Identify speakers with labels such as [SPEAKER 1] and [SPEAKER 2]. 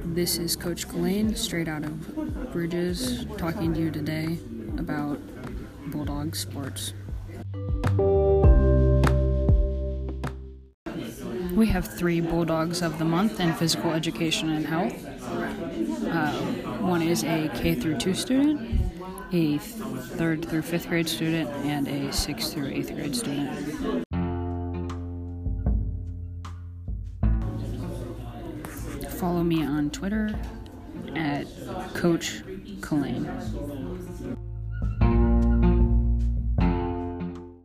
[SPEAKER 1] This is Coach Colleen, straight out of Bridges, talking to you today about Bulldog sports. We have 3 Bulldogs of the month in physical education and health. One is a K through 2 student, a 3rd through 5th grade student, and a 6th through 8th grade student. Follow me on Twitter at Coach Colleen.